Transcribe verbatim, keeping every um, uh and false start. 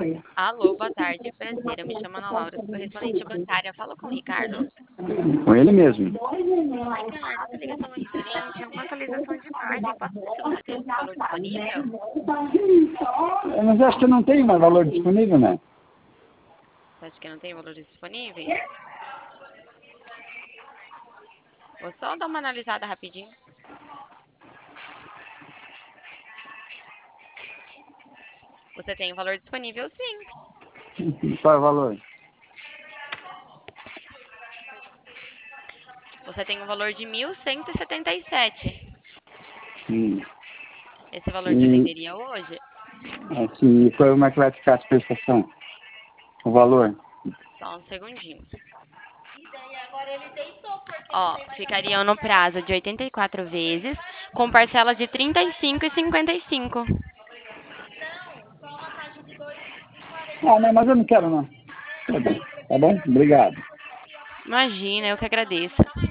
Alô, boa tarde, prazer. Eu me chamo Ana Laura, sou correspondente bancária. Falo com o Ricardo. Com ele mesmo. Ricardo, essa ligação é referente a uma atualização de imagem. Posso ver se você tem esse valor disponível? Mas acho que não tem mais valor disponível, né? Você acha que não tem valores disponíveis? Vou só dar uma analisada rapidinho. Você tem o valor disponível, sim. Qual é o valor? Você tem um valor de mil cento e setenta e sete. Hum. Esse valor te E, atenderia hoje? assim, como é que vai ficar a prestação? O valor? Só um segundinho. Ó, ficariam no prazo de oitenta e quatro vezes, com parcelas de trinta e cinco e cinquenta e cinco. Ah, não, mas eu não quero, não. Tá bom, tá bom? Obrigado. Imagina, eu que agradeço.